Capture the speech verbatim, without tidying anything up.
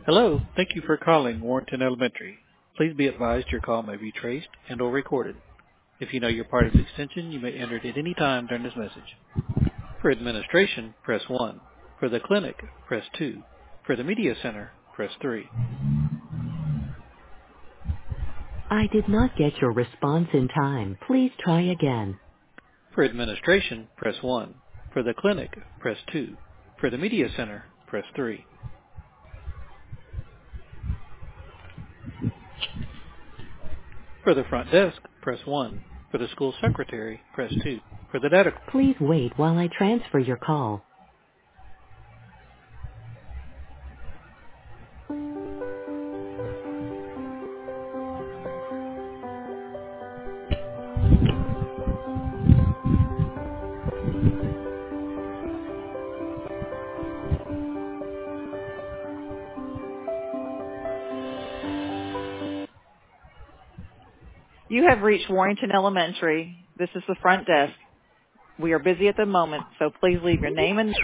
Hello. Thank you for calling Warrenton Elementary. Please be advised your call may be traced and or recorded. If you know your party's extension, you may enter it at any time during this message. For administration, press one. For the clinic, press two. For the media center, press three. I did not get your response in time. Please try again. For administration, press one. For the clinic, press two. For the media center, press three. For the front desk, press one. For the school secretary, press two. For the data Please wait while I transfer your call. You have reached Warrington Elementary. This is the front desk. We are busy at the moment, so please leave your name and